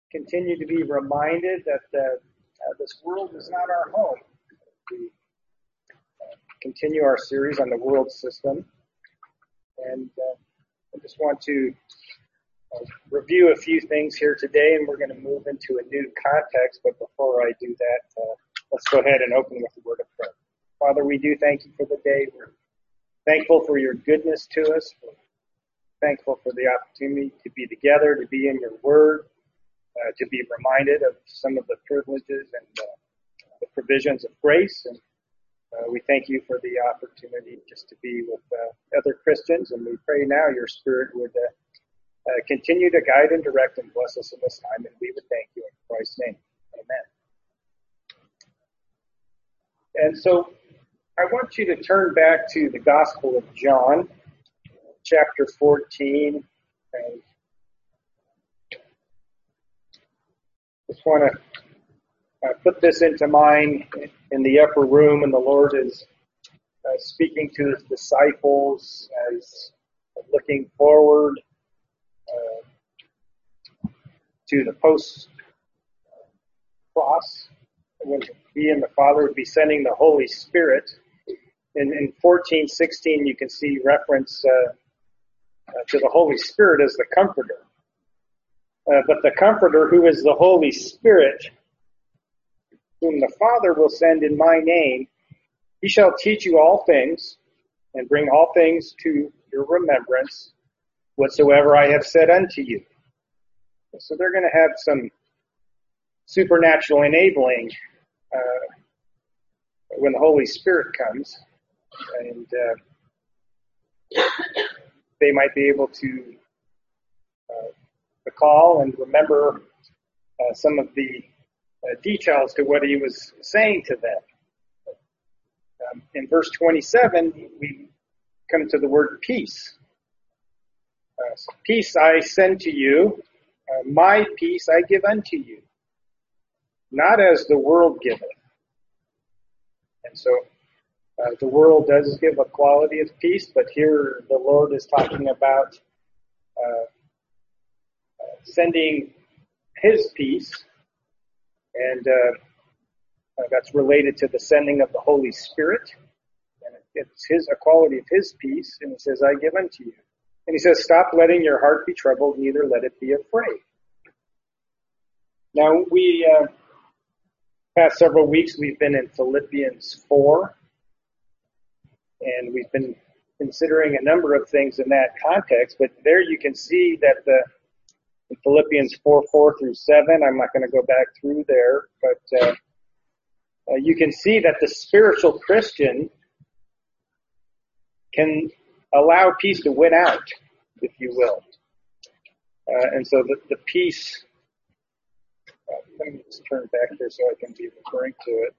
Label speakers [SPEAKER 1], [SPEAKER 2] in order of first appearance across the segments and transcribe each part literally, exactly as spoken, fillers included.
[SPEAKER 1] continue to be reminded that uh, uh, this world is not our home. We uh, continue our series on the world system. And uh, I just want to uh, review a few things here today, and we're going to move into a new context. But before I do that, uh, let's go ahead and open with the word of prayer. Father, we do thank you for the day. We're thankful for your goodness to us. We're thankful for the opportunity to be together, to be in your word, uh, to be reminded of some of the privileges and uh, the provisions of grace. And uh, we thank you for the opportunity just to be with uh, other Christians. And we pray now your Spirit would uh, uh, continue to guide and direct and bless us in this time. And we would thank you in Christ's name. Amen. And so I want you to turn back to the Gospel of John, chapter fourteen, and just want to uh, put this into mind in the upper room, and the Lord is uh, speaking to his disciples as uh, looking forward uh, to the post-cross, when he and the Father would be sending the Holy Spirit. In, in fourteen sixteen, you can see reference uh, uh, to the Holy Spirit as the Comforter. Uh, but the Comforter, who is the Holy Spirit, whom the Father will send in my name, he shall teach you all things and bring all things to your remembrance, whatsoever I have said unto you. So they're going to have some supernatural enabling uh, when the Holy Spirit comes. And uh, they might be able to uh, recall and remember uh, some of the uh, details to what he was saying to them. Um, in verse twenty-seven, we come to the word peace. Uh, so peace I send to you, uh, my peace I give unto you, not as the world giveth. And so Uh, the world does give a quality of peace, but here the Lord is talking about uh, uh, sending his peace, and uh, uh, that's related to the sending of the Holy Spirit. And it's his a quality of his peace, and he says, I give unto you. And he says, stop letting your heart be troubled, neither let it be afraid. Now, we, uh, past several weeks, we've been in Philippians four. And we've been considering a number of things in that context, but there you can see that the in Philippians four, four through seven, I'm not going to go back through there, but uh, uh, you can see that the spiritual Christian can allow peace to win out, if you will. Uh, and so the, the peace, uh, let me just turn back here so I can be referring to it.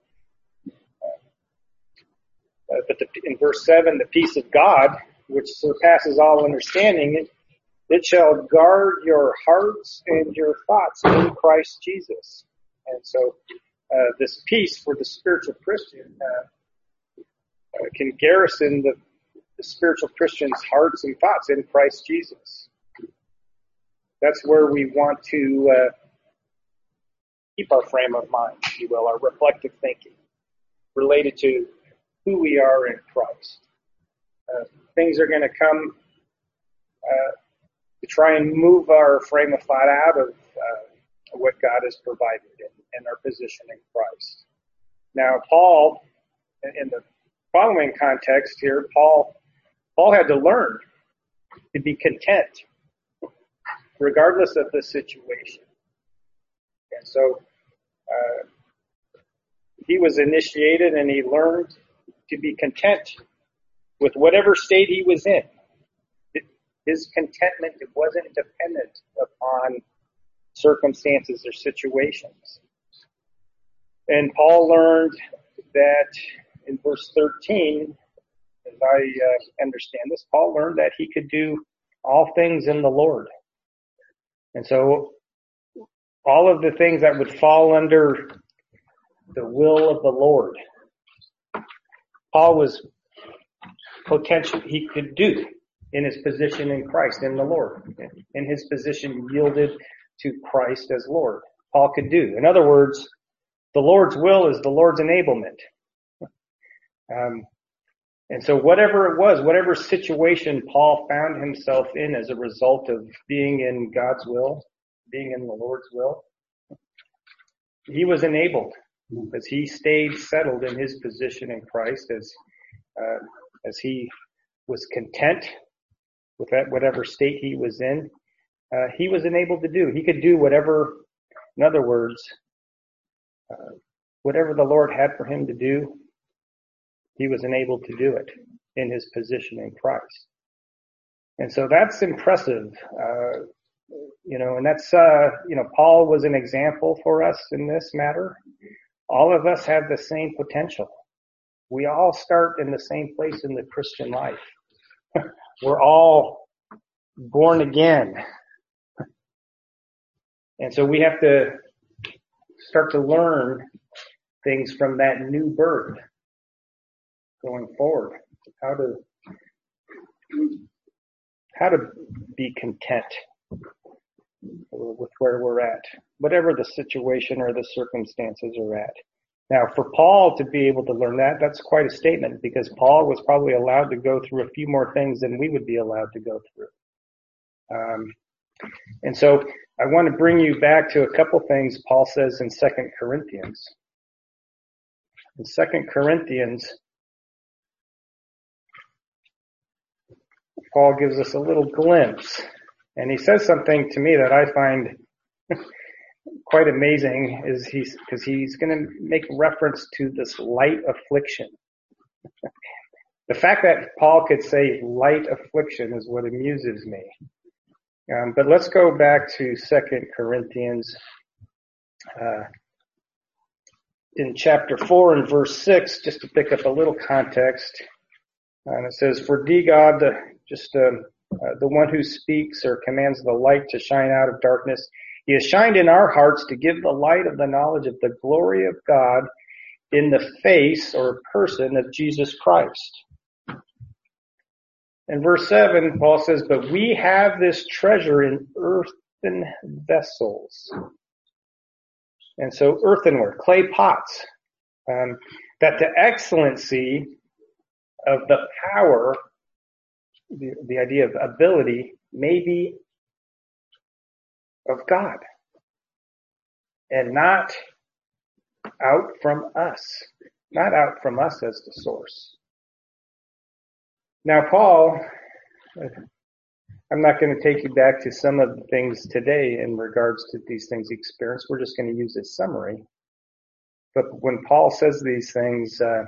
[SPEAKER 1] Uh, but the, in verse seven, the peace of God, which surpasses all understanding, it, it shall guard your hearts and your thoughts in Christ Jesus. And so uh, this peace for the spiritual Christian uh, uh, can garrison the, the spiritual Christian's hearts and thoughts in Christ Jesus. That's where we want to uh, keep our frame of mind, if you will, our reflective thinking related to who we are in Christ. Uh, things are going to come uh, to try and move our frame of thought out of uh, what God has provided in, in our position in Christ. Now, Paul, in the following context here, Paul, Paul had to learn to be content regardless of the situation. And so uh, he was initiated and he learned to be content with whatever state he was in. His contentment, it wasn't dependent upon circumstances or situations. And Paul learned that in verse thirteen, as I uh, understand this, Paul learned that he could do all things in the Lord. And so all of the things that would fall under the will of the Lord, Paul was potential he could do in his position in Christ, in the Lord, in his position yielded to Christ as Lord. Paul could do. In other words, the Lord's will is the Lord's enablement. Um, and so whatever it was, whatever situation Paul found himself in as a result of being in God's will, being in the Lord's will, he was enabled as he stayed settled in his position in Christ, as uh, as he was content with that whatever state he was in. Uh, he was enabled to do. He could do whatever, in other words, uh, whatever the Lord had for him to do, he was enabled to do it in his position in Christ. And so that's impressive. Uh, you know, and that's, uh, you know, Paul was an example for us in this matter. All of us have the same potential. We all start in the same place in the Christian life. We're all born again. And so we have to start to learn things from that new birth going forward. How to, how to be content with where we're at, whatever the situation or the circumstances are at. Now, for Paul to be able to learn that, that's quite a statement, because Paul was probably allowed to go through a few more things than we would be allowed to go through. Um, and so I want to bring you back to a couple things Paul says in Second Corinthians. In Second Corinthians, Paul gives us a little glimpse, and he says something to me that I find quite amazing, is he's because he's going to make reference to this light affliction. The fact that Paul could say light affliction is what amuses me. Um, but let's go back to Second Corinthians uh, in chapter four and verse six, just to pick up a little context. And it says, "For D God, the, just uh, uh, the one who speaks or commands the light to shine out of darkness, He has shined in our hearts to give the light of the knowledge of the glory of God in the face or person of Jesus Christ." In verse seven, Paul says, "But we have this treasure in earthen vessels." And so earthenware, clay pots, um, that the excellency of the power, the, the idea of ability, may be of God and not out from us, not out from us as the source. Now, Paul, I'm not going to take you back to some of the things today in regards to these things he experienced. We're just going to use a summary. But when Paul says these things, uh,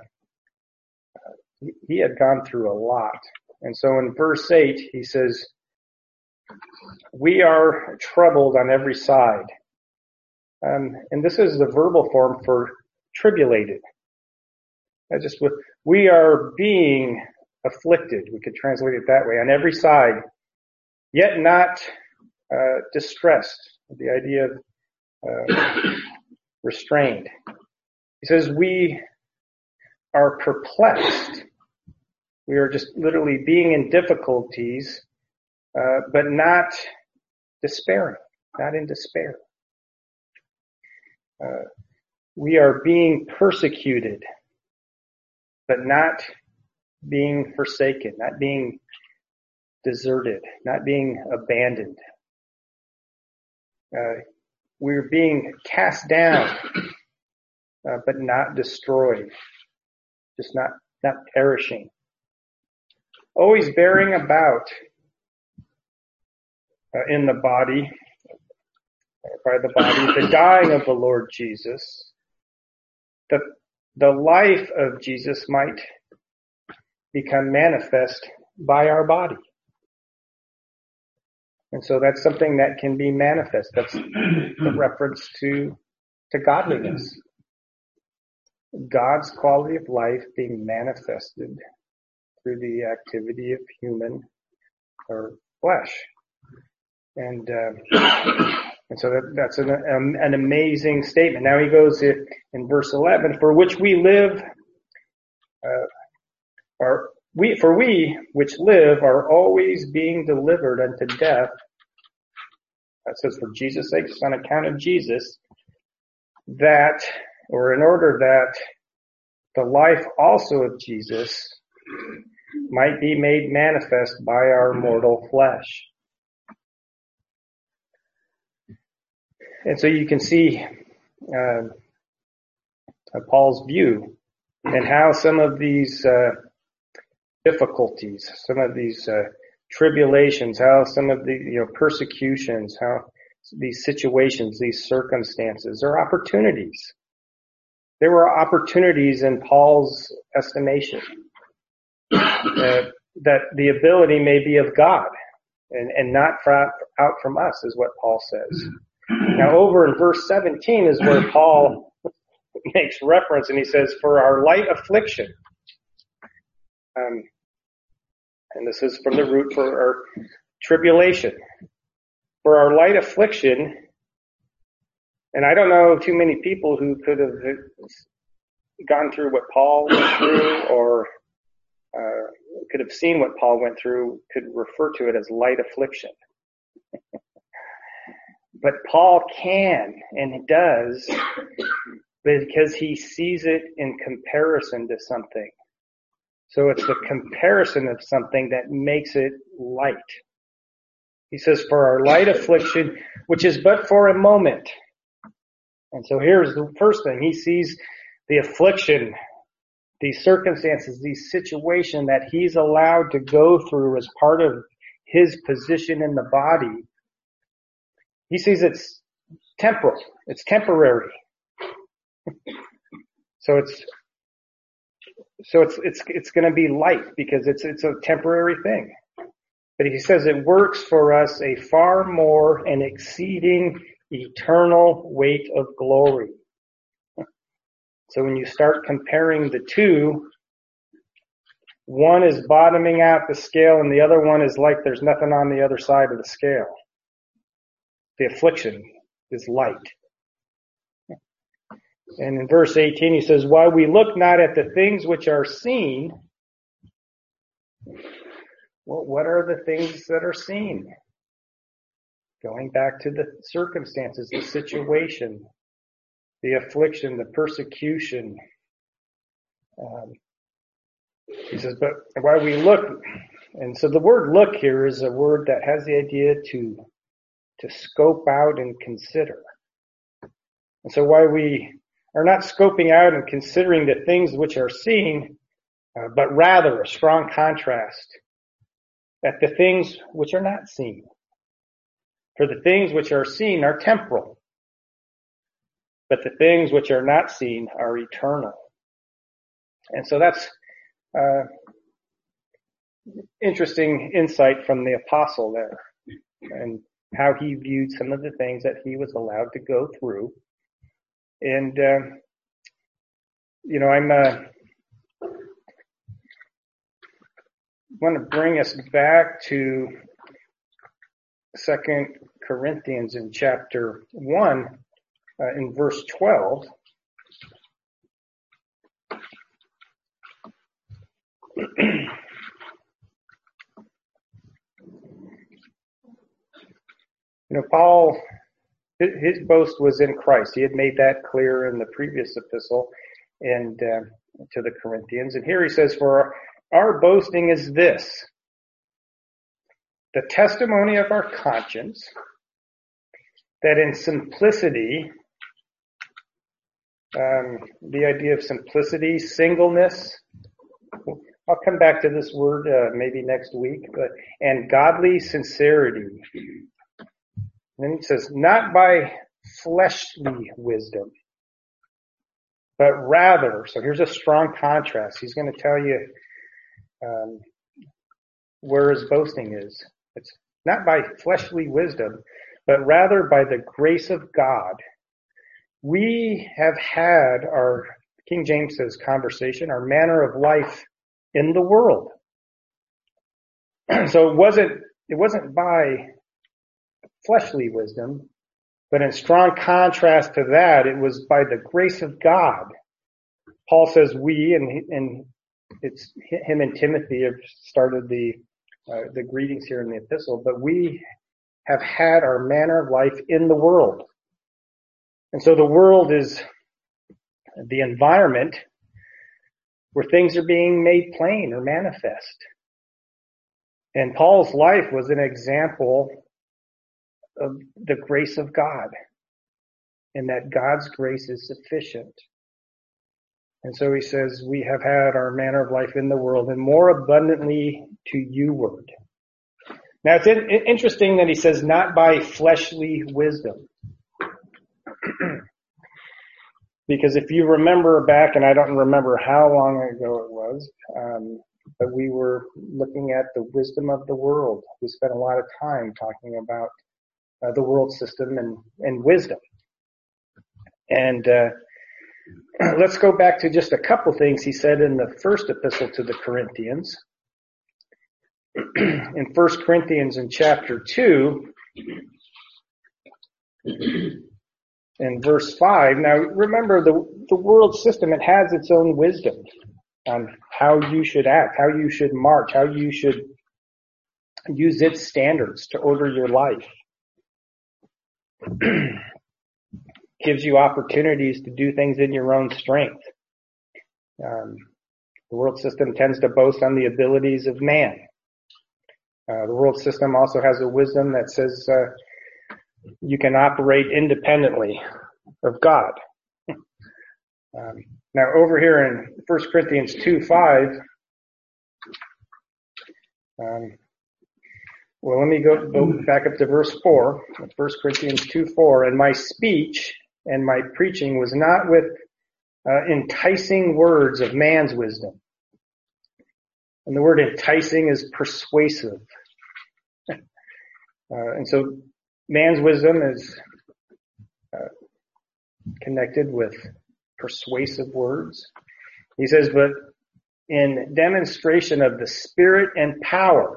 [SPEAKER 1] he had gone through a lot. And so in verse eight, he says, "We are troubled on every side." Um, and this is the verbal form for tribulated. I just, we are being afflicted. We could translate it that way, on every side, yet not uh, distressed. The idea of uh, restrained. He says, we are perplexed. We are just literally being in difficulties, uh, but not despairing, not in despair. Uh, we are being persecuted, but not being forsaken, not being deserted, not being abandoned. Uh, we're being cast down, uh, but not destroyed, just not, not perishing. Always bearing about uh, in the body, by the body, the dying of the Lord Jesus, that the life of Jesus might become manifest by our body. And so that's something that can be manifest. That's a reference to, to godliness. God's quality of life being manifested through the activity of human or flesh. And, uh, and so that, that's an, um, an amazing statement. Now he goes in, in verse eleven, "For which we live, uh, are we, for we which live are always being delivered unto death It says, for Jesus' sake, on account of Jesus, that, or in order that the life also of Jesus might be made manifest by our mortal flesh. And so you can see uh, Paul's view and how some of these uh, difficulties, some of these uh, tribulations, how some of the you know persecutions, how these situations, these circumstances are opportunities. There were opportunities in Paul's estimation uh, that the ability may be of God and, and not from, out from us, is what Paul says. Now over in verse seventeen is where Paul makes reference, and he says, for our light affliction. Um, and this is from the root for our tribulation. For our light affliction, and I don't know too many people who could have gone through what Paul went through or uh, could have seen what Paul went through, could refer to it as light affliction. But Paul can, and it does, because he sees it in comparison to something. So it's the comparison of something that makes it light. He says, for our light affliction, which is but for a moment. And so here's the first thing. He sees the affliction, these circumstances, these situations that he's allowed to go through as part of his position in the body. He sees it's temporal. It's temporary. So it's, so it's, it's, it's going to be light because it's, it's a temporary thing. But he says it works for us a far more and exceeding eternal weight of glory. So when you start comparing the two, one is bottoming out the scale and the other one is like there's nothing on the other side of the scale. The affliction is light. And in verse eighteen, he says, while we look not at the things which are seen, well, what are the things that are seen? Going back to the circumstances, the situation, the affliction, the persecution. Um, he says, but while we look, and so the word look here is a word that has the idea to, to scope out and consider. And so while we are not scoping out and considering the things which are seen, uh, but rather a strong contrast at the things which are not seen. For the things which are seen are temporal, but the things which are not seen are eternal. And so that's uh interesting insight from the apostle there, and how he viewed some of the things that he was allowed to go through. And uh, you know, I'm uh, want to bring us back to Second Corinthians in chapter one, uh, in verse twelve. You know, Paul, his boast was in Christ. He had made that clear in the previous epistle and uh, to the Corinthians. And here he says, for our boasting is this, the testimony of our conscience, that in simplicity, um, the idea of simplicity, singleness, I'll come back to this word uh, maybe next week, but and godly sincerity. And then he says, not by fleshly wisdom, but rather, so here's a strong contrast. He's going to tell you um, where his boasting is. It's not by fleshly wisdom, but rather by the grace of God. We have had our, King James says, conversation, our manner of life in the world. So it wasn't, it wasn't by fleshly wisdom, but in strong contrast to that, it was by the grace of God. Paul says we, and, and it's him and Timothy have started the, uh, the greetings here in the epistle, but we have had our manner of life in the world. And so the world is the environment where things are being made plain or manifest. And Paul's life was an example of the grace of God, and that God's grace is sufficient. And so he says, we have had our manner of life in the world, and more abundantly to you-ward. Now it's in, interesting that he says, not by fleshly wisdom. Because if you remember back, and I don't remember how long ago it was, um, but we were looking at the wisdom of the world. We spent a lot of time talking about uh, the world system and, and wisdom. And uh, let's go back to just a couple things he said in the first epistle to the Corinthians. In First Corinthians in chapter two, in verse five. Now remember, the, the world system, it has its own wisdom on how you should act, how you should march, how you should use its standards to order your life. Gives you opportunities to do things in your own strength. Um, the world system tends to boast on the abilities of man. Uh, the world system also has a wisdom that says uh, you can operate independently of God. Um, now over here in First Corinthians two five, um, well, let me go, go back up to verse four. First Corinthians two four, and my speech and my preaching was not with uh, enticing words of man's wisdom. And the word enticing is persuasive. Uh, and so man's wisdom is uh, connected with persuasive words. He says, but in demonstration of the Spirit and power.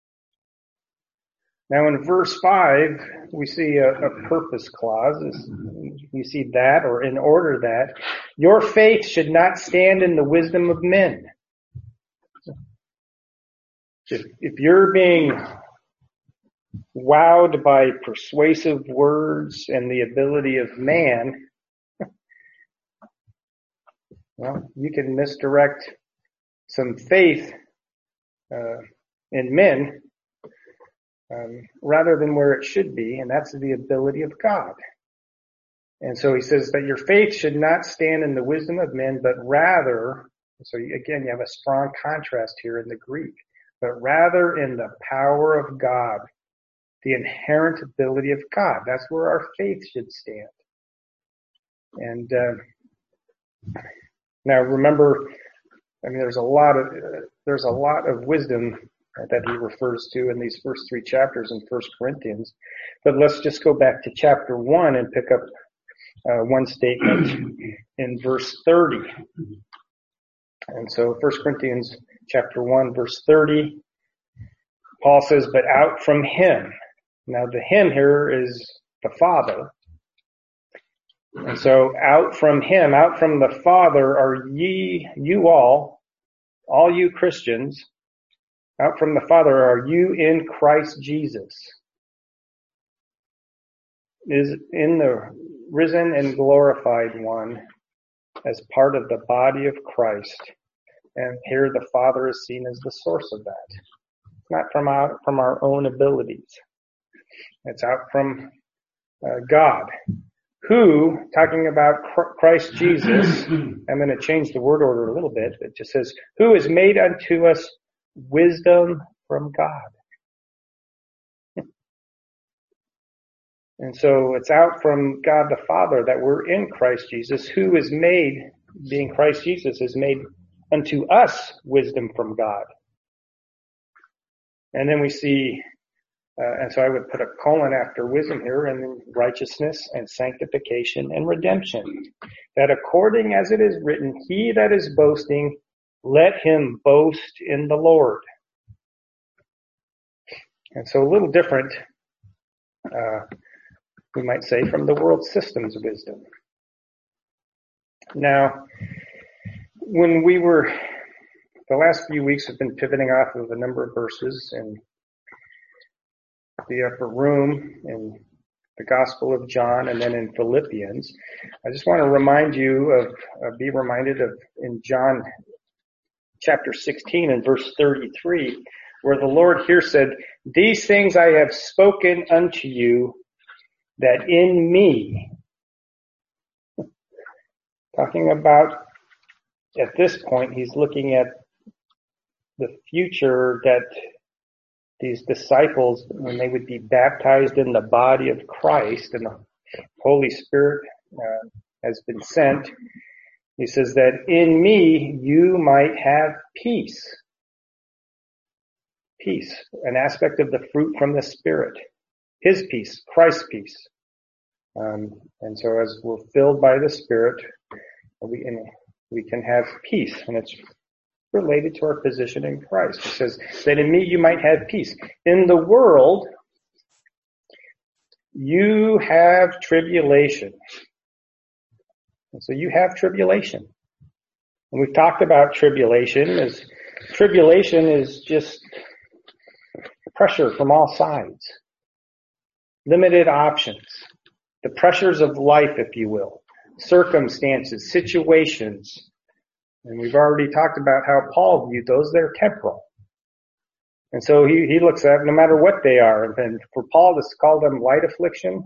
[SPEAKER 1] Now in verse five, we see a, a purpose clause. You see that, or in order that your faith should not stand in the wisdom of men. If, if you're being wowed by persuasive words and the ability of man, well, you can misdirect some faith uh, in men um, rather than where it should be, and that's the ability of God. And so he says that your faith should not stand in the wisdom of men, but rather, so again, you have a strong contrast here in the Greek, but rather in the power of God, the inherent ability of God. That's where our faith should stand. And uh, now remember, I mean, there's a lot of uh, there's a lot of wisdom that he refers to in these first three chapters in First Corinthians. But let's just go back to chapter one and pick up uh, one statement in verse thirty. And so First Corinthians chapter one, verse thirty, Paul says, but out from him. Now the him here is the Father. And so out from him, out from the Father are ye, you all, all you Christians, out from the Father are you in Christ Jesus. Is in the risen and glorified one as part of the body of Christ. And here the Father is seen as the source of that. It's not from our, from our own abilities. It's out from uh, God. Who, talking about Christ Jesus, I'm going to change the word order a little bit. It just says, who is made unto us wisdom from God. And so it's out from God the Father that we're in Christ Jesus, who is made, being Christ Jesus, is made unto us wisdom from God. And then we see, uh, and so I would put a colon after wisdom here, and then righteousness and sanctification and redemption. That according as it is written, he that is boasting, let him boast in the Lord. And so a little different, uh, we might say, from the world system's wisdom. Now, when we were, the last few weeks have been pivoting off of a number of verses, and the upper room in the Gospel of John and then in Philippians. I just want to remind you of, uh, be reminded of in John chapter sixteen and verse thirty-three, where the Lord here said, "These things I have spoken unto you, that in me," talking about, at this point, he's looking at the future that these disciples, when they would be baptized in the body of Christ and the Holy Spirit uh, has been sent, he says that in me you might have peace. Peace, an aspect of the fruit from the Spirit. His peace, Christ's peace. Um, and so as we're filled by the Spirit, we, and we can have peace. And it's related to our position in Christ. It says that in me you might have peace. In the world, you have tribulation. And so you have tribulation. And we've talked about tribulation as tribulation is just pressure from all sides. Limited options. The pressures of life, if you will. Circumstances, situations. And we've already talked about how Paul viewed those. They're temporal. And so he, he looks at no matter what they are. And for Paul to call them light affliction,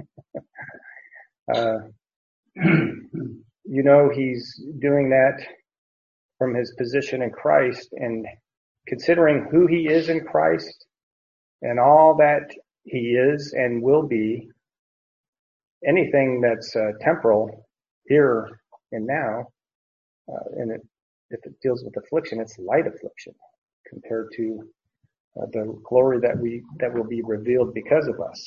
[SPEAKER 1] uh, you know, he's doing that from his position in Christ and considering who he is in Christ and all that he is and will be. Anything that's uh, temporal here and now, uh, and it, if it deals with affliction, it's light affliction compared to uh, the glory that we that will be revealed because of us.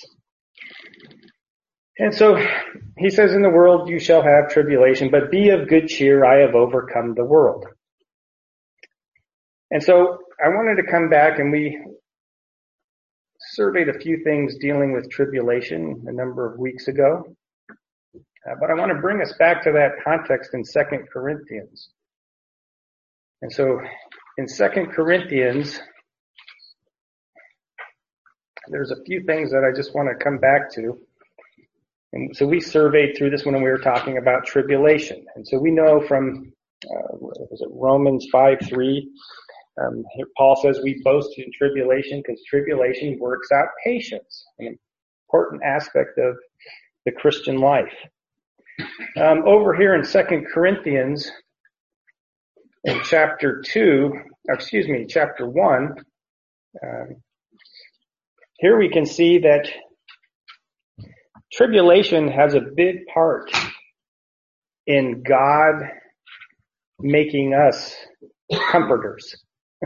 [SPEAKER 1] And so he says, in the world you shall have tribulation, but be of good cheer, I have overcome the world. And so I wanted to come back, and we surveyed a few things dealing with tribulation a number of weeks ago. Uh, but I want to bring us back to that context in Second Corinthians. And so in Second Corinthians, there's a few things that I just want to come back to. And so we surveyed through this when we were talking about tribulation. And so we know from, uh, was it Romans five three, um, here Paul says we boast in tribulation because tribulation works out patience, an important aspect of the Christian life. Um, over here in Second Corinthians, in chapter two, excuse me, chapter one, um, here we can see that tribulation has a big part in God making us comforters.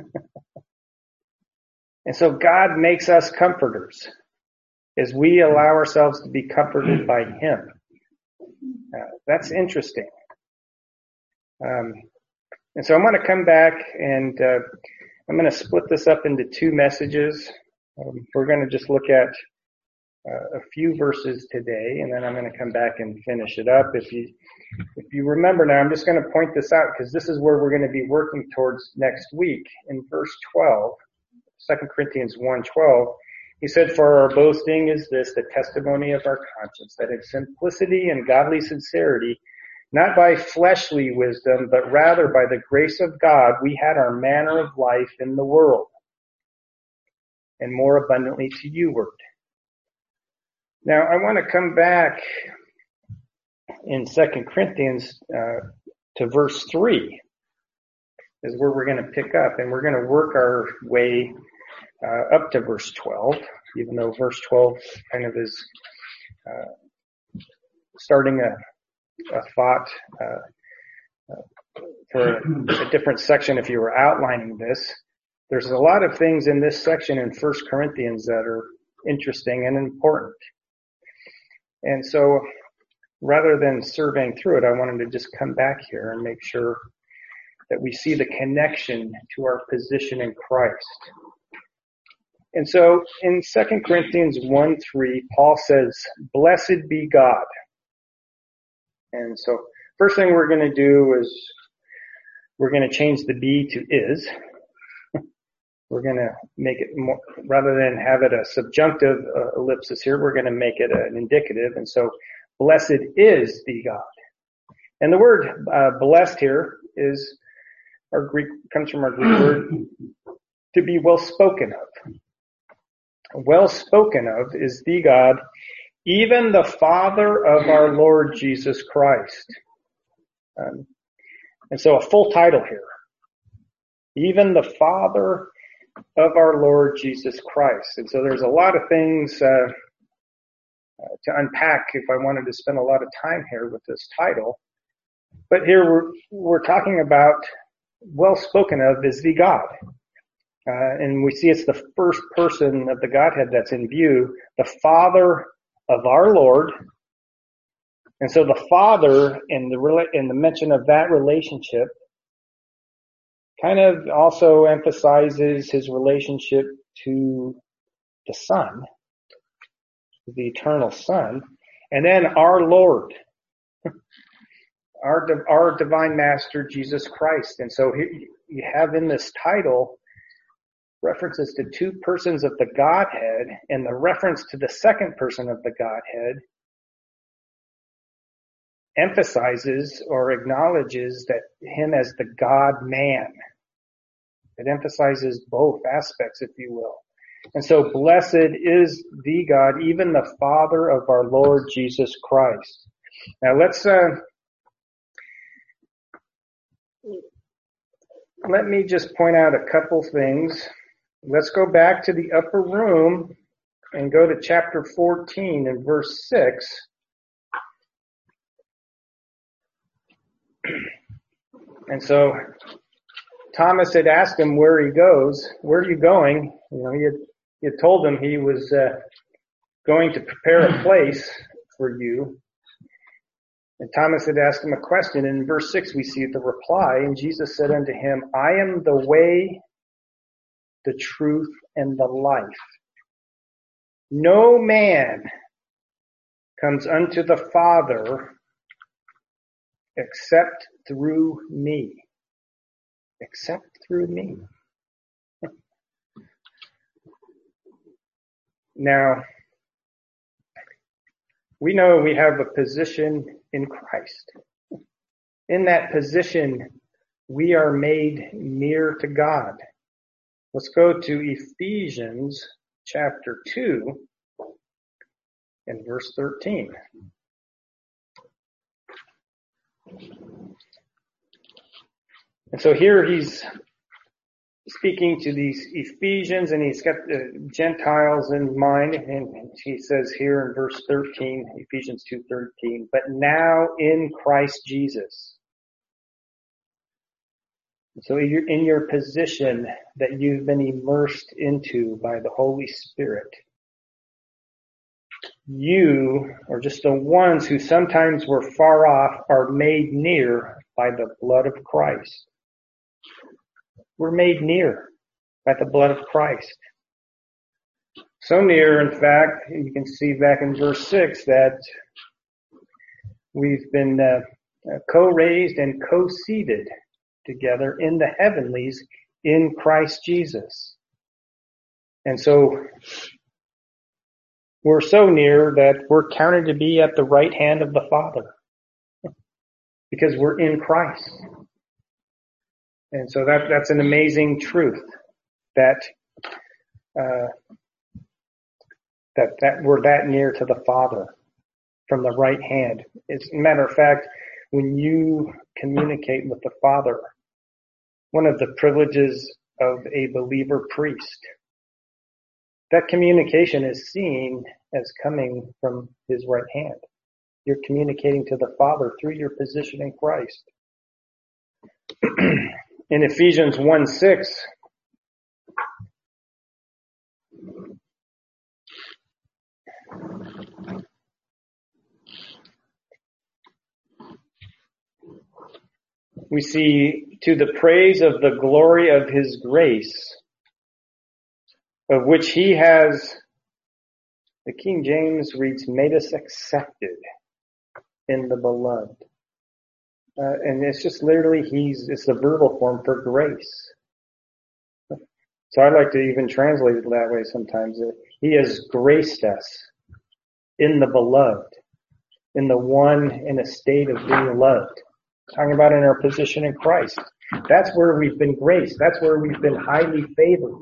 [SPEAKER 1] And so God makes us comforters as we allow ourselves to be comforted by Him. Uh, that's interesting. Um, and so I'm going to come back and uh, I'm going to split this up into two messages. Um, we're going to just look at uh, a few verses today, and then I'm going to come back and finish it up. If you if you remember now, I'm just going to point this out because this is where we're going to be working towards next week. In verse twelve, Second Corinthians one twelve, he said, "For our boasting is this, the testimony of our conscience, that in simplicity and godly sincerity, not by fleshly wisdom, but rather by the grace of God, we had our manner of life in the world, and more abundantly to youward." Now, I want to come back in Second Corinthians uh, to verse three, is where we're going to pick up, and we're going to work our way uh, up to verse twelve, even though verse twelve kind of is uh, starting a, a thought uh, uh, for a, a different section if you were outlining this. There's a lot of things in this section in First Corinthians that are interesting and important. And so rather than surveying through it, I wanted to just come back here and make sure that we see the connection to our position in Christ. And so in Second Corinthians one three, Paul says, "Blessed be God." And so first thing we're going to do is we're going to change the be to is. we're going to make it more, rather than have it a subjunctive uh, ellipsis here, we're going to make it an indicative. And so, blessed is the God. And the word uh, blessed here is our Greek comes from our Greek word to be well spoken of. Well spoken of is the God, even the Father of our Lord Jesus Christ. Um, and so, a full title here. Even the Father of our Lord Jesus Christ. And so there's a lot of things uh, uh, to unpack if I wanted to spend a lot of time here with this title. But here we're, we're talking about well spoken of is the God. Uh, and we see it's the first person of the Godhead that's in view, the Father of our Lord. And so the Father in the, in the mention of that relationship kind of also emphasizes his relationship to the Son, the eternal Son, and then our Lord, our our divine Master, Jesus Christ. And so here you have in this title references to two persons of the Godhead, and the reference to the second person of the Godhead emphasizes or acknowledges that him as the God-man. It emphasizes both aspects, if you will. And so blessed is the God, even the Father of our Lord Jesus Christ. Now let's, uh, let me just point out a couple things. Let's go back to the upper room and go to chapter fourteen and verse six. And so Thomas had asked him where he goes. Where are you going? You know, he had, he had told him he was uh, going to prepare a place for you. And Thomas had asked him a question. And in verse six, we see the reply. And Jesus said unto him, I am the way, the truth, and the life. No man comes unto the Father except through me. Except through me. Now, we know we have a position in Christ. In that position, we are made near to God. Let's go to Ephesians chapter two and verse thirteen. And so here he's speaking to these Ephesians, and he's got the Gentiles in mind, and he says here in verse thirteen, Ephesians two thirteen, but now in Christ Jesus. So you're in your position that you've been immersed into by the Holy Spirit. You, or just the ones who sometimes were far off, are made near by the blood of Christ. We're made near by the blood of Christ. So near, in fact, you can see back in verse six that we've been uh, co-raised and co-seated together in the heavenlies in Christ Jesus. And so we're so near that we're counted to be at the right hand of the Father because we're in Christ. And so that that's an amazing truth that uh, that that we're that near to the Father from the right hand. As a matter of fact, when you communicate with the Father, one of the privileges of a believer priest, that communication is seen as coming from his right hand. You're communicating to the Father through your position in Christ. In Ephesians one six, we see, to the praise of the glory of his grace, of which he has, the King James reads, made us accepted in the beloved. Uh, and it's just literally, he's, it's the verbal form for grace. So I like to even translate it that way sometimes. He has graced us in the beloved, in the one in a state of being loved. Talking about in our position in Christ. That's where we've been graced. That's where we've been highly favored.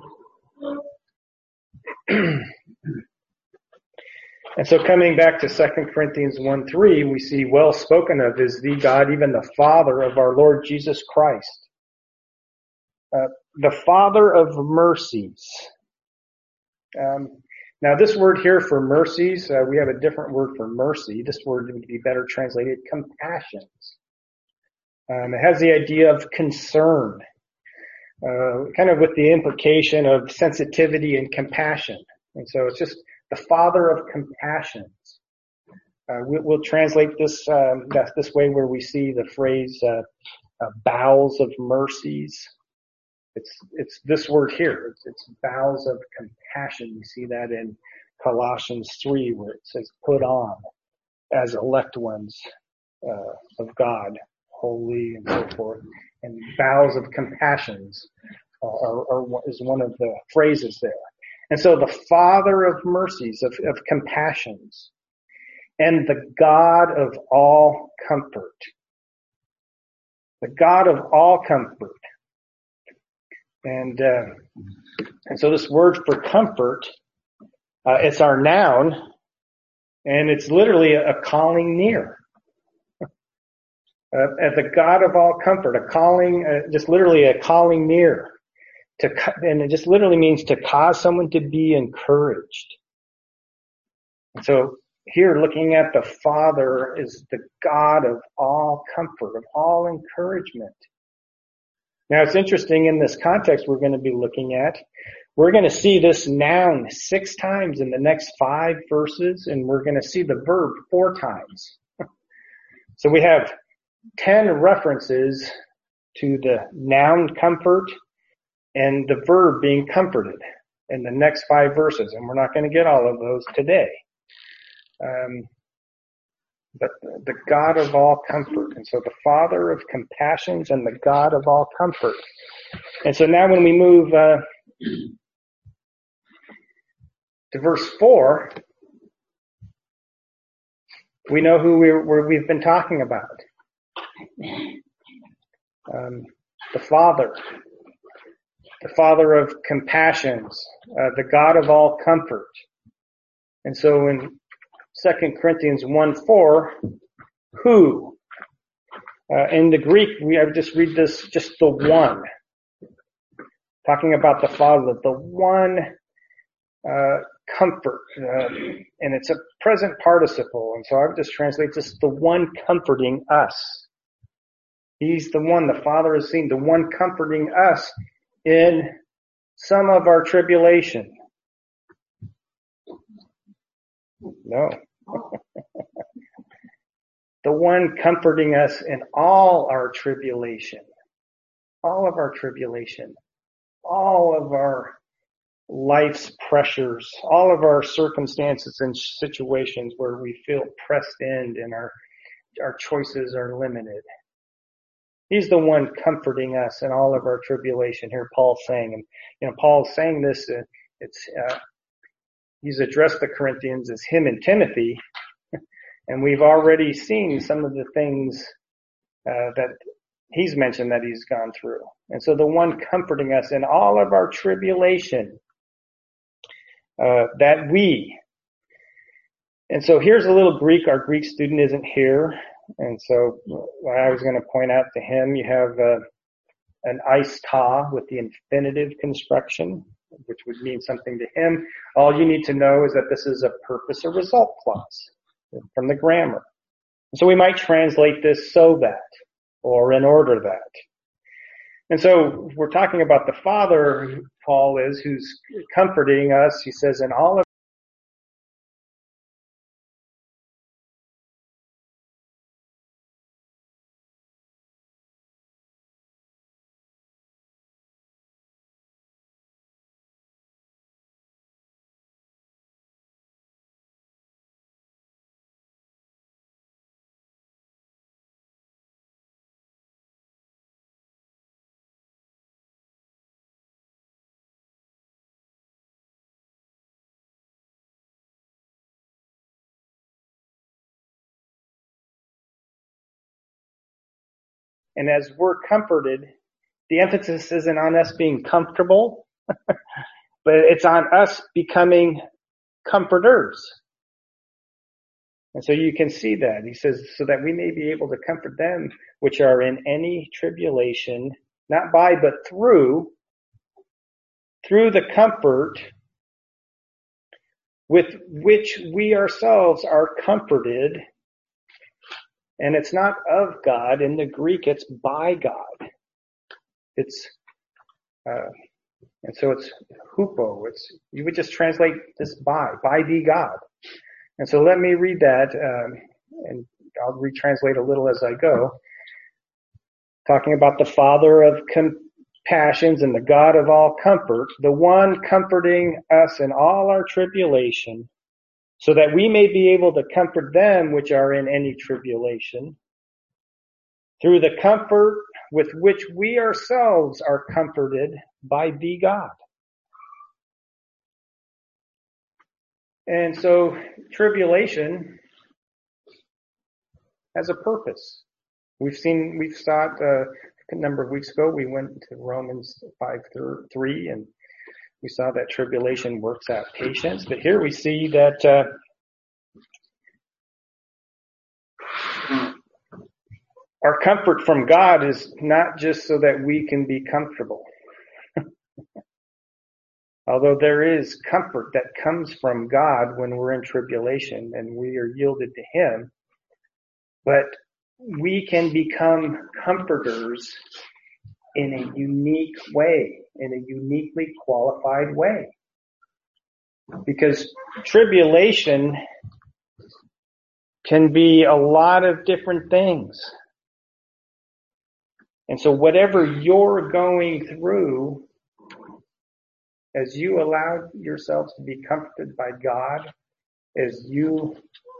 [SPEAKER 1] And so coming back to Second Corinthians one three, we see well spoken of is the God, even the Father of our Lord Jesus Christ. Uh, the Father of mercies. Um, now this word here for mercies, uh, we have a different word for mercy. This word would be better translated compassions. Um, it has the idea of concern, uh, kind of with the implication of sensitivity and compassion. And so it's just the Father of compassions. Uh, we, we'll translate this um, that, this way where we see the phrase uh, uh, bowels of mercies. It's it's this word here. It's, it's bowels of compassion. We see that in Colossians three where it says put on as elect ones uh, of God, holy and so forth. And bowels of compassions are, are, are is one of the phrases there. And so the Father of mercies, of, of compassions, and the God of all comfort. The God of all comfort. And, uh, and so this word for comfort, uh, it's our noun, and it's literally a, a calling near. Uh, at the God of all comfort, a calling, uh, just literally a calling near. To, and it just literally means to cause someone to be encouraged. And so here looking at the Father is the God of all comfort, of all encouragement. Now it's interesting in this context we're going to be looking at, we're going to see this noun six times in the next five verses, and we're going to see the verb four times. So we have ten references to the noun comfort and the verb being comforted in the next five verses, and we're not going to get all of those today. Um, but the God of all comfort, and so the Father of compassions and the God of all comfort. And so now when we move uh, to verse four, we know who we're, where we've been talking about. Um, the Father. The Father of compassions, uh, the God of all comfort. And so in Second Corinthians one four, who? Uh, in the Greek, we I would just read this, just the one. Talking about the Father, the one uh, comfort. Uh, and it's a present participle. And so I would just translate this, the one comforting us. He's the one, the Father is seen, the one comforting us in some of our tribulation. No. The one comforting us in all our tribulation. All of our tribulation. All of our life's pressures. All of our circumstances and situations where we feel pressed in and our, our choices are limited. He's the one comforting us in all of our tribulation. Here Paul's saying, and you know, Paul's saying this, uh, it's, uh, he's addressed the Corinthians as him and Timothy, and we've already seen some of the things, uh, that he's mentioned that he's gone through. And so the one comforting us in all of our tribulation, uh, that we, and so here's a little Greek, our Greek student isn't here. And so I was going to point out to him, you have uh, an eis ta with the infinitive construction, which would mean something to him. All you need to know is that this is a purpose or result clause from the grammar. So we might translate this so that, or in order that. And so we're talking about the Father, Paul is, who's comforting us. He says, in all of And as we're comforted, the emphasis isn't on us being comfortable, but it's on us becoming comforters. And so you can see that. He says, so that we may be able to comfort them which are in any tribulation, not by, but through, through the comfort with which we ourselves are comforted. And it's not of God. In the Greek, it's by God. It's, uh, and so it's hupo. It's, you would just translate this by, by the God. And so let me read that, um, and I'll retranslate a little as I go. Talking about the Father of compassions and the God of all comfort, the one comforting us in all our tribulation, so that we may be able to comfort them which are in any tribulation, through the comfort with which we ourselves are comforted by the God. And so tribulation has a purpose. We've seen, we've thought uh, a number of weeks ago, we went to Romans five three, and we saw that tribulation works out patience. But here we see that uh, our comfort from God is not just so that we can be comfortable. Although there is comfort that comes from God when we're in tribulation and we are yielded to Him, but we can become comforters in a unique way, in a uniquely qualified way. Because tribulation can be a lot of different things. And so whatever you're going through, as you allow yourselves to be comforted by God, as you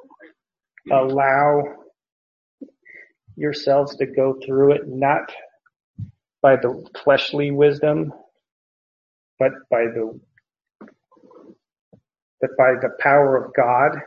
[SPEAKER 1] allow yourselves to go through it, not by the fleshly wisdom, but by the, but by the power of God,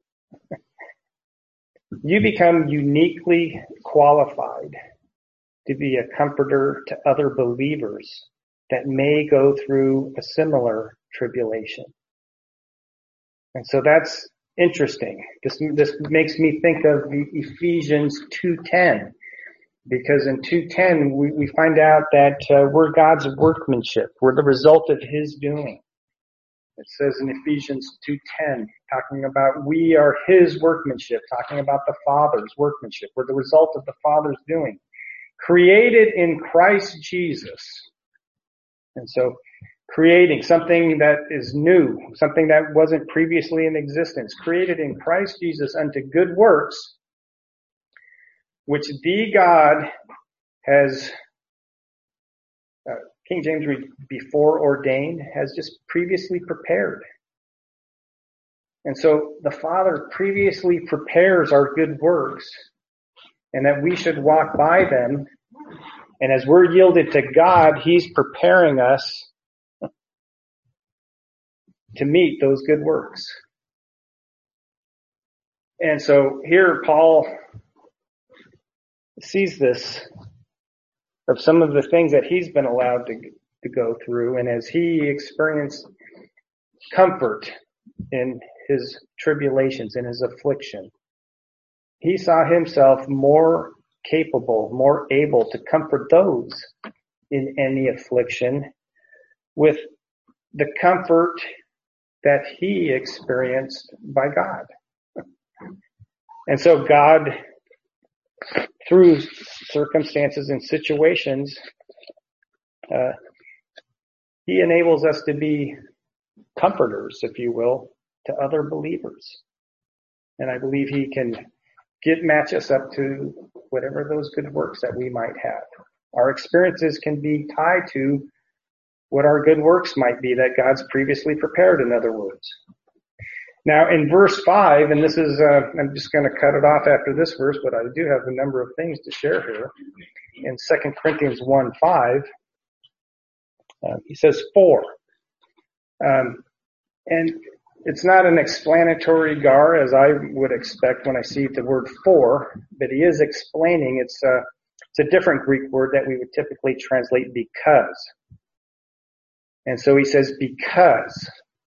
[SPEAKER 1] you become uniquely qualified to be a comforter to other believers that may go through a similar tribulation. And so that's interesting. This, this makes me think of the Ephesians two ten, because in two ten we, we find out that uh, we're God's workmanship. We're the result of His doing. It says in Ephesians two ten, talking about we are His workmanship, talking about the Father's workmanship. We're the result of the Father's doing. Created in Christ Jesus. And so creating something that is new, something that wasn't previously in existence, created in Christ Jesus unto good works, which the God has, uh, King James reads, before ordained, has just previously prepared. And so the Father previously prepares our good works, and that we should walk by them. And as we're yielded to God, He's preparing us to meet those good works. And so here Paul sees this of some of the things that he's been allowed to, to go through. And as he experienced comfort in his tribulations, in his affliction, he saw himself more capable, more able to comfort those in any affliction with the comfort that he experienced by God. And so God, through circumstances and situations, uh, He enables us to be comforters, if you will, to other believers. And I believe He can get match us up to whatever those good works that we might have. Our experiences can be tied to what our good works might be that God's previously prepared, in other words. Now in verse five, and this is, uh, I'm just going to cut it off after this verse, but I do have a number of things to share here. In Second Corinthians one five, uh, he says for. Um, and it's not an explanatory gar as I would expect when I see the word for, but he is explaining. It's, uh, It's a different Greek word that we would typically translate because. And so he says, because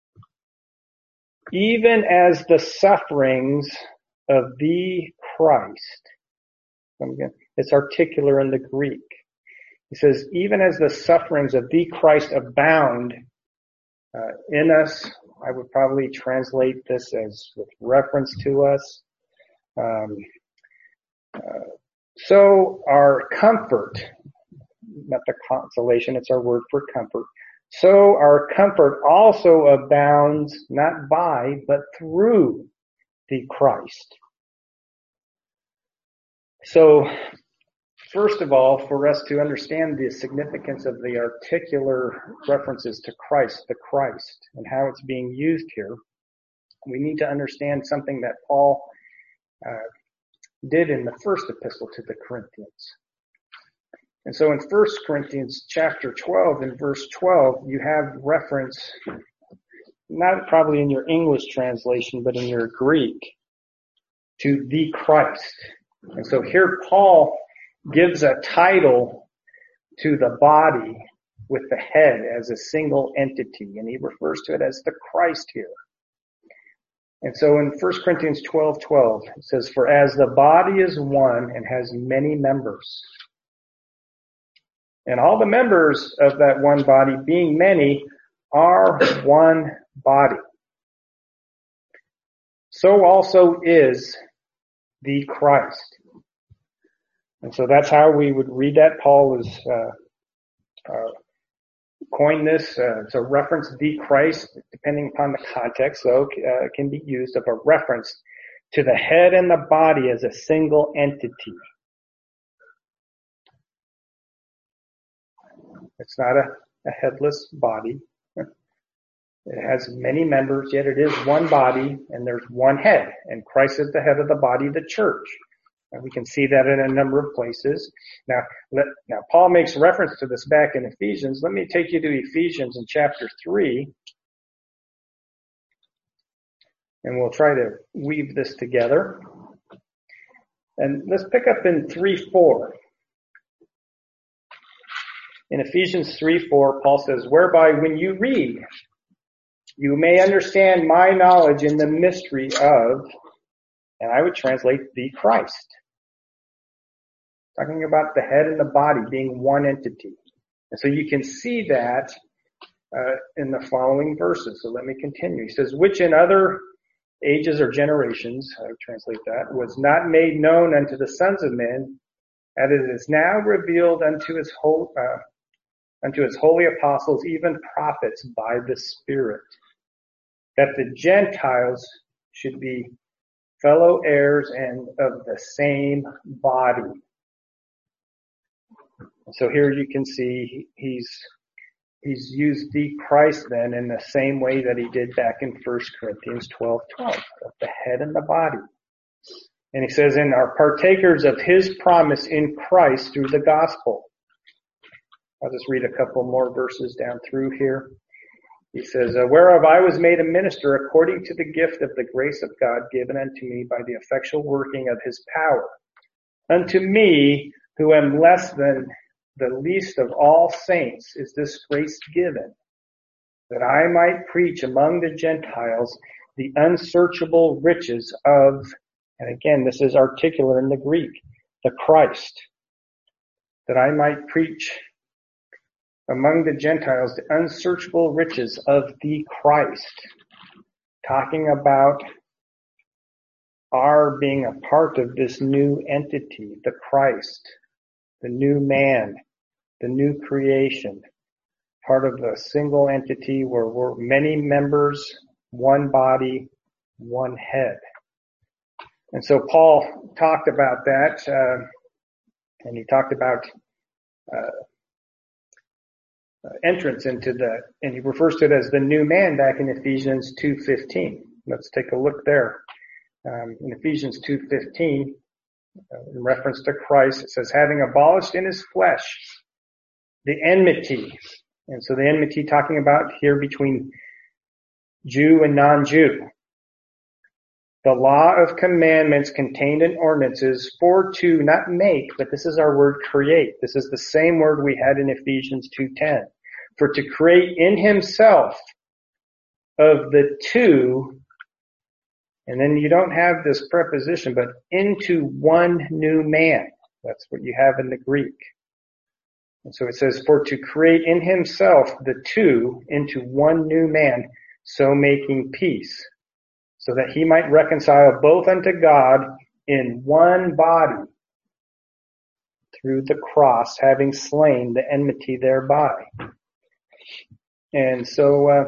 [SPEAKER 1] even as the sufferings of the Christ, again, it's articular in the Greek. He says, even as the sufferings of the Christ abound uh, in us, I would probably translate this as with reference to us. Um, uh, so our comfort, not the consolation, it's our word for comfort. So our comfort also abounds not by, but through the Christ. So, first of all, for us to understand the significance of the articular references to Christ, the Christ, and how it's being used here, we need to understand something that Paul uh, did in the first epistle to the Corinthians. And so in First Corinthians chapter twelve and verse twelve, you have reference, not probably in your English translation, but in your Greek, to the Christ. And so here Paul gives a title to the body with the head as a single entity, and he refers to it as the Christ here. And so in First Corinthians twelve twelve, it says, for as the body is one and has many members, and all the members of that one body, being many, are one body, so also is the Christ. And so that's how we would read that. Paul has uh, uh, coined this. Uh, it's a reference to the Christ, depending upon the context, though, uh, can be used of a reference to the head and the body as a single entity. It's not a, a headless body. It has many members, yet it is one body, and there's one head. And Christ is the head of the body, the church. And we can see that in a number of places. Now, let, now Paul makes reference to this back in Ephesians. Let me take you to Ephesians in chapter three. And we'll try to weave this together. And let's pick up in three four. In Ephesians three four, Paul says, whereby when you read, you may understand my knowledge in the mystery of, and I would translate the Christ. Talking about the head and the body being one entity. And so you can see that uh, in the following verses. So let me continue. He says, which in other ages or generations, I would translate that, was not made known unto the sons of men, as it is now revealed unto his whole, uh, unto his holy apostles, even prophets, by the Spirit, that the Gentiles should be fellow heirs and of the same body. So here you can see he's he's used the Christ then in the same way that he did back in First Corinthians twelve twelve, of the head and the body. And he says, and are partakers of his promise in Christ through the gospel. I'll just read a couple more verses down through here. He says, whereof I was made a minister according to the gift of the grace of God given unto me by the effectual working of his power. Unto me, who am less than the least of all saints, is this grace given, that I might preach among the Gentiles the unsearchable riches of, and again, this is articular in the Greek, the Christ, that I might preach among the Gentiles the unsearchable riches of the Christ, talking about our being a part of this new entity, the Christ, the new man, the new creation, part of a single entity where we're many members, one body, one head. And so Paul talked about that, uh, and he talked about uh, uh, entrance into the, and he refers to it as the new man back in Ephesians two fifteen. Let's take a look there. Um, in Ephesians two fifteen, uh, in reference to Christ, it says, having abolished in his flesh the enmity. And so the enmity talking about here between Jew and non-Jew. the law of commandments contained in ordinances for to not make, but this is our word create. This is the same word we had in Ephesians two ten. For to create in himself of the two, and then you don't have this preposition, but into one new man. That's what you have in the Greek. And so it says, for to create in himself the two into one new man, so making peace, so that he might reconcile both unto God in one body through the cross, having slain the enmity thereby. And so, uh,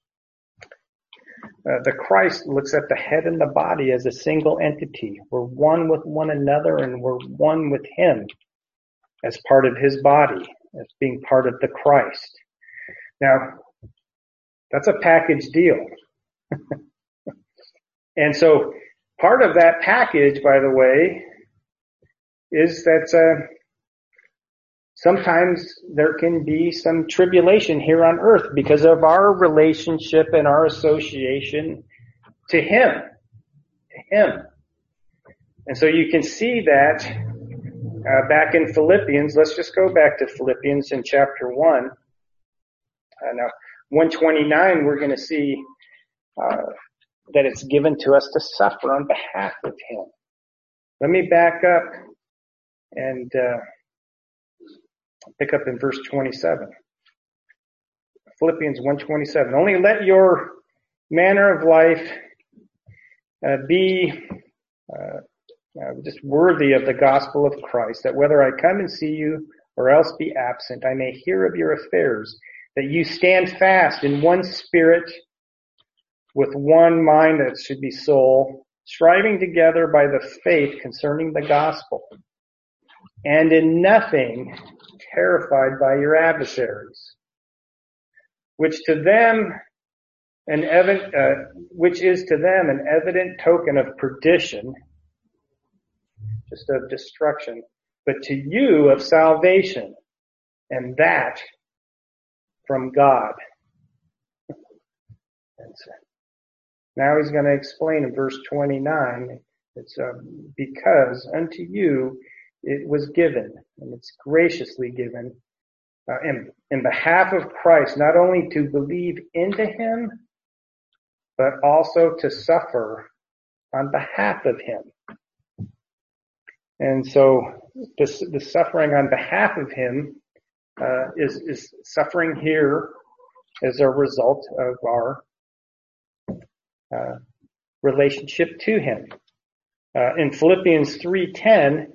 [SPEAKER 1] uh, the Christ looks at the head and the body as a single entity. We're one with one another and we're one with him as part of his body, as being part of the Christ. Now, that's a package deal. And so part of that package, by the way, is that uh, sometimes there can be some tribulation here on earth because of our relationship and our association to him. To him. And so you can see that uh, back in Philippians. Let's just go back to Philippians in chapter one. Uh, now, one twenty-nine, we're going to see uh, that it's given to us to suffer on behalf of him. Let me back up and uh, pick up in verse twenty-seven. Philippians one twenty-seven. Only let your manner of life uh, be uh, uh, just worthy of the gospel of Christ, that whether I come and see you or else be absent, I may hear of your affairs, that you stand fast in one spirit, with one mind, that should be soul, striving together by the faith concerning the gospel, and in nothing terrified by your adversaries, which to them an evident, uh, which is to them an evident token of perdition, just of destruction, but to you of salvation, and that from God. Now he's going to explain in verse twenty-nine, it's uh, because unto you it was given, and it's graciously given, uh, in, in behalf of Christ, not only to believe into him, but also to suffer on behalf of him. And so the, the suffering on behalf of him uh, is, is suffering here as a result of our uh, relationship to him. Uh, in Philippians three ten,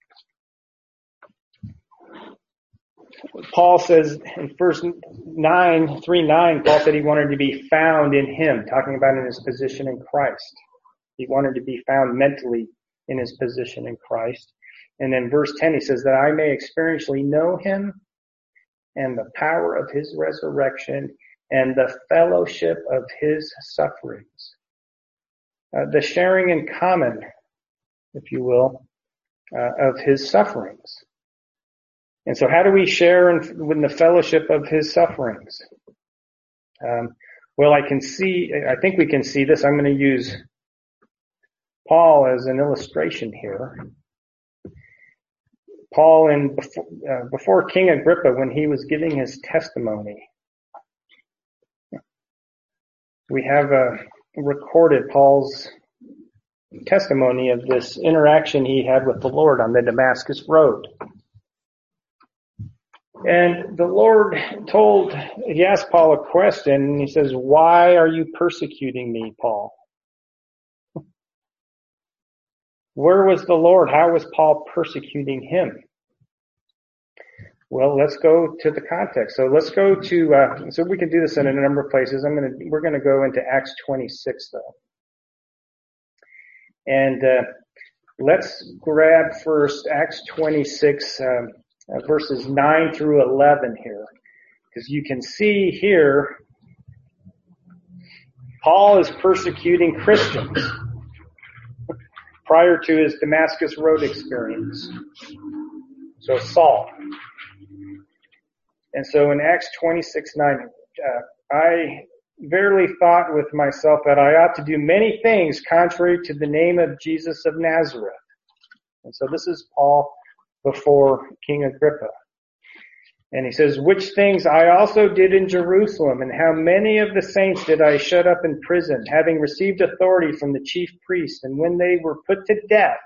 [SPEAKER 1] Paul says in verse nine, three nine, Paul said he wanted to be found in him, talking about in his position in Christ. He wanted to be found mentally in his position in Christ. And then verse ten, he says that I may experientially know him and the power of his resurrection and the fellowship of his sufferings. Uh, the sharing in common, if you will, uh, of his sufferings. And so how do we share in, in the fellowship of his sufferings? Um, well, I can see, I think we can see this. I'm going to use Paul as an illustration here. Paul, in before, uh, before King Agrippa, when he was giving his testimony, we have uh, recorded Paul's testimony of this interaction he had with the Lord on the Damascus Road. And the Lord told, he asked Paul a question, and he says, why are you persecuting me, Paul? Where was the Lord? How was Paul persecuting him? Well, let's go to the context. So let's go to, uh, so we can do this in a number of places. I'm going to, we're going to go into Acts twenty-six though. And, uh, let's grab first Acts twenty-six, um, uh, verses nine through eleven here. Because you can see here, Paul is persecuting Christians prior to his Damascus Road experience. So Saul. And so in Acts twenty-six nine, uh, I verily thought with myself that I ought to do many things contrary to the name of Jesus of Nazareth. And so this is Paul before King Agrippa. And he says, which things I also did in Jerusalem, and how many of the saints did I shut up in prison, having received authority from the chief priest. And when they were put to death,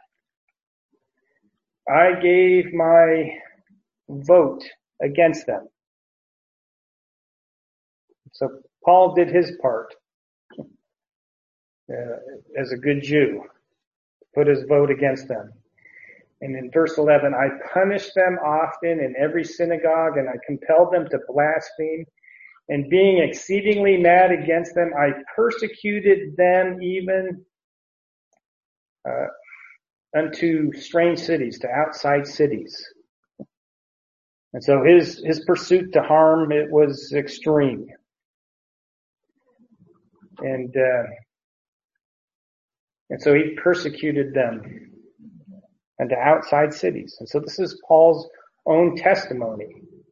[SPEAKER 1] I gave my vote against them. So Paul did his part uh, as a good Jew, put his vote against them. And in verse eleven, I punished them often in every synagogue, and I compelled them to blaspheme. And being exceedingly mad against them, I persecuted them even uh, unto strange cities, to outside cities. And so his his pursuit to harm, it was extreme. And uh, and so he persecuted them and to outside cities. And so this is Paul's own testimony.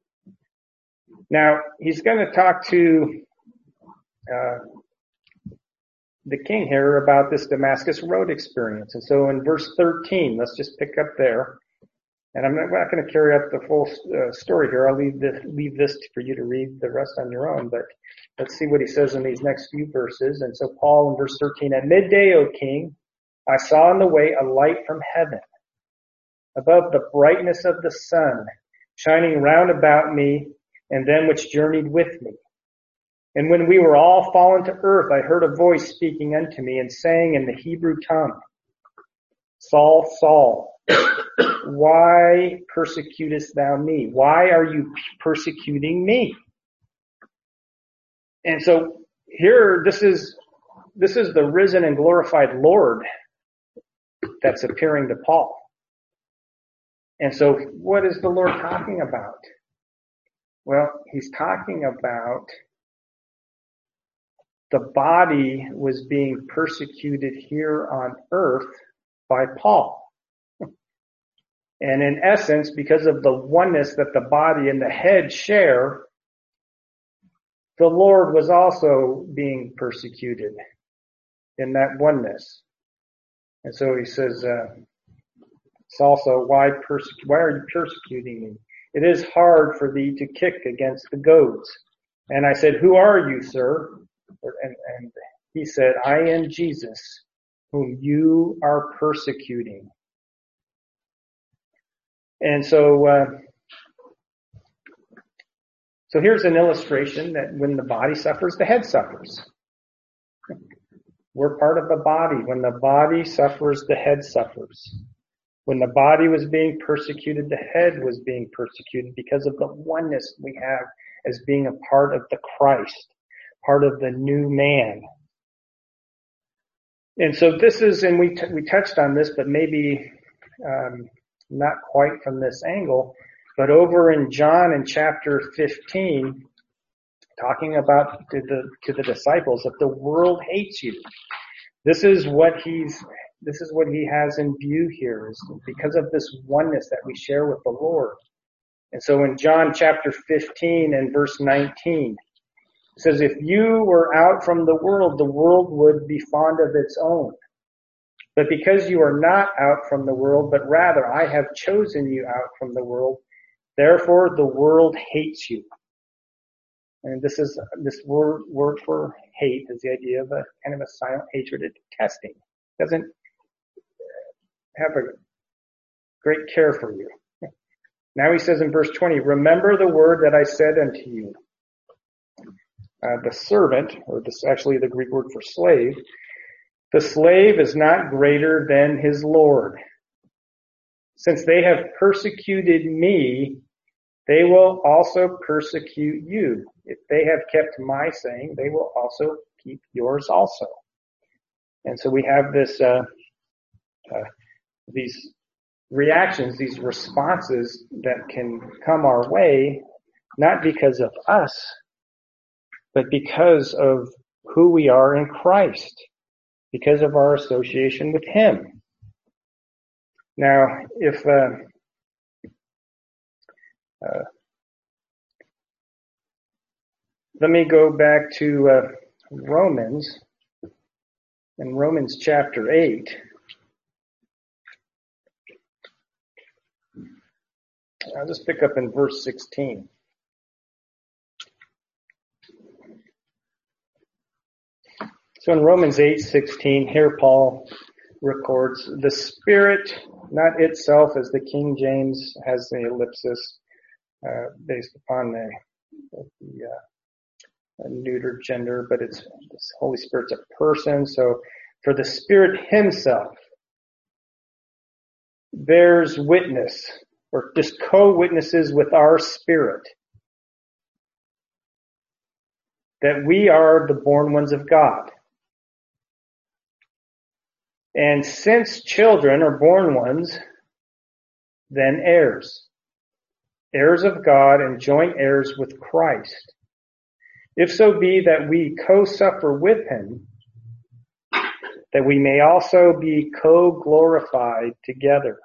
[SPEAKER 1] Now, he's going to talk to uh, the king here about this Damascus Road experience. And so in verse thirteen, let's just pick up there. And I'm not, not going to carry up the full uh, story here. I'll leave this, leave this for you to read the rest on your own. But let's see what he says in these next few verses. And so Paul in verse thirteen, at midday, O king, I saw in the way a light from heaven, above the brightness of the sun, shining round about me and them which journeyed with me. And when we were all fallen to earth, I heard a voice speaking unto me and saying in the Hebrew tongue, Saul, Saul, why persecutest thou me? Why are you persecuting me? And so here, this is, this is the risen and glorified Lord that's appearing to Paul. And so what is the Lord talking about? Well, he's talking about the body was being persecuted here on earth by Paul. And in essence, because of the oneness that the body and the head share, the Lord was also being persecuted in that oneness. And so he says, uh, it's also, why perse- why are you persecuting me? It is hard for thee to kick against the goads. And I said, who are you, sir? And, and he said, I am Jesus, whom you are persecuting. And so, uh, so here's an illustration that when the body suffers, the head suffers. We're part of the body. When the body suffers, the head suffers. When the body was being persecuted, the head was being persecuted because of the oneness we have as being a part of the Christ, part of the new man. And so this is, and we t- we touched on this, but maybe um, not quite from this angle, but over in John in chapter fifteen, talking about to the to the disciples, if the world hates you, this is what he's this is what he has in view here, is because of this oneness that we share with the Lord. And so in John chapter fifteen and verse nineteen, it says, if you were out from the world, the world would be fond of its own. But because you are not out from the world, but rather I have chosen you out from the world, therefore the world hates you. And this is, this word, word for hate is the idea of a kind of a silent hatred, a detesting. It doesn't have a great care for you. Now he says in verse twenty, remember the word that I said unto you. Uh, the servant, or this actually the Greek word for slave, the slave is not greater than his Lord. Since they have persecuted me, they will also persecute you. If they have kept my saying, they will also keep yours also. And so we have this, uh, uh, these reactions, these responses that can come our way, not because of us, but because of who we are in Christ, because of our association with Him. Now, if uh, uh, let me go back to uh, Romans, in Romans chapter eight, I'll just pick up in verse sixteen. So in Romans eight sixteen, here Paul records, the Spirit, not itself, as the King James has the ellipsis, uh, based upon the, the uh, neutered gender, but it's, the Holy Spirit's a person. So for the Spirit himself bears witness, or just co-witnesses with our spirit, that we are the born ones of God. And since children are born ones, then heirs. Heirs of God and joint heirs with Christ. If so be that we co-suffer with him, that we may also be co-glorified together.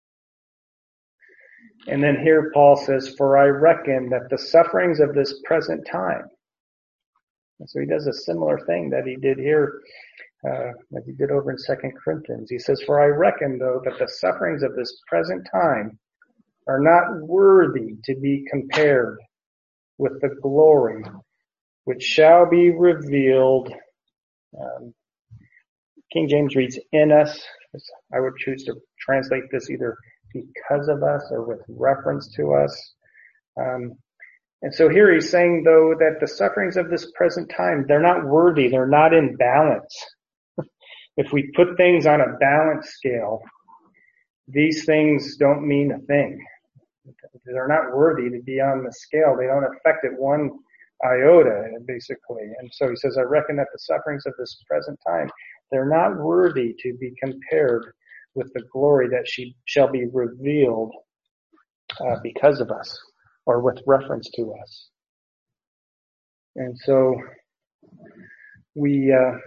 [SPEAKER 1] And then here Paul says, for I reckon that the sufferings of this present time. And so he does a similar thing that he did here, uh, that he did over in Second Corinthians. He says, for I reckon, though, that the sufferings of this present time are not worthy to be compared with the glory which shall be revealed. Um, King James reads in us. I would choose to translate this either because of us or with reference to us. Um, and so here he's saying, though, that the sufferings of this present time, they're not worthy. They're not in balance. If we put things on a balance scale, these things don't mean a thing. They're not worthy to be on the scale. They don't affect it one iota, basically. And so he says, I reckon that the sufferings of this present time, they're not worthy to be compared with the glory that she shall be revealed uh, because of us, or with reference to us. And so we, uh,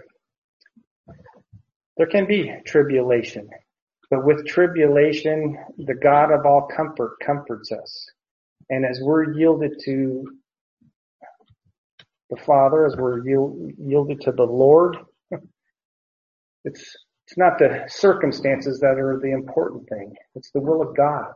[SPEAKER 1] there can be tribulation, but with tribulation, the God of all comfort comforts us. And as we're yielded to the Father, as we're yield, yielded to the Lord, it's It's not the circumstances that are the important thing. It's the will of God.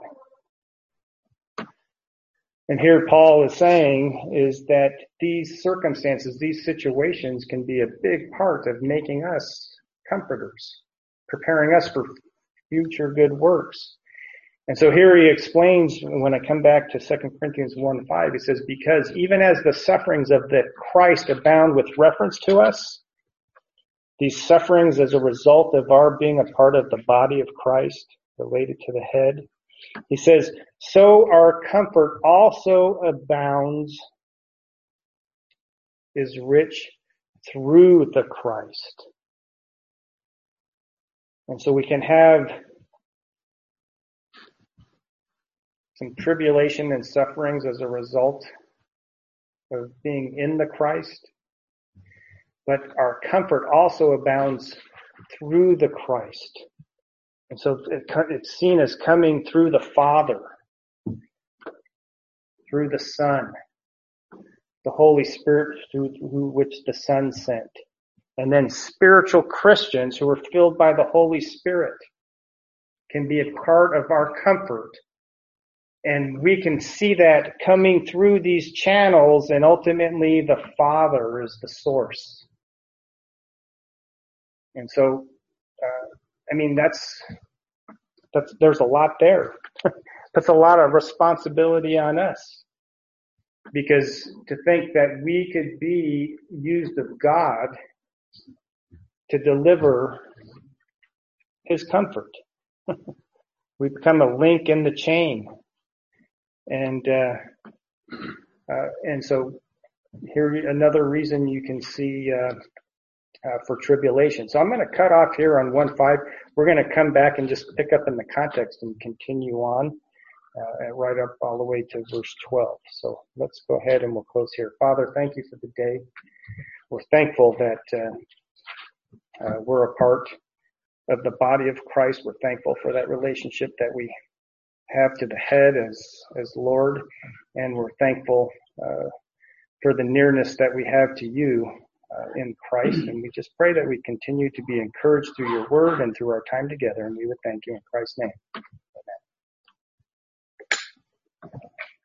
[SPEAKER 1] And here Paul is saying is that these circumstances, these situations can be a big part of making us comforters, preparing us for future good works. And so here he explains, when I come back to Second Corinthians one five, he says, because even as the sufferings of the Christ abound with reference to us, these sufferings as a result of our being a part of the body of Christ, related to the head, he says, so our comfort also abounds, is rich through the Christ. And so we can have some tribulation and sufferings as a result of being in the Christ. But our comfort also abounds through the Christ. And so it, it's seen as coming through the Father, through the Son, the Holy Spirit through, through which the Son sent. And then spiritual Christians who are filled by the Holy Spirit can be a part of our comfort. And we can see that coming through these channels, and ultimately the Father is the source. And so, uh, I mean, that's, that's, there's a lot there. That's a lot of responsibility on us. Because to think that we could be used of God to deliver His comfort. We become a link in the chain. And, uh, uh, and so here, another reason you can see, uh, Uh, for tribulation. So I'm going to cut off here on one five. We're going to come back and just pick up in the context and continue on uh, right up all the way to verse twelve. So let's go ahead and we'll close here. Father, thank you for the day. We're thankful that uh, uh, we're a part of the body of Christ. We're thankful for that relationship that we have to the head as as Lord, and we're thankful uh, for the nearness that we have to you uh, in Christ. And we just pray that we continue to be encouraged through your word and through our time together. And we would thank you in Christ's name.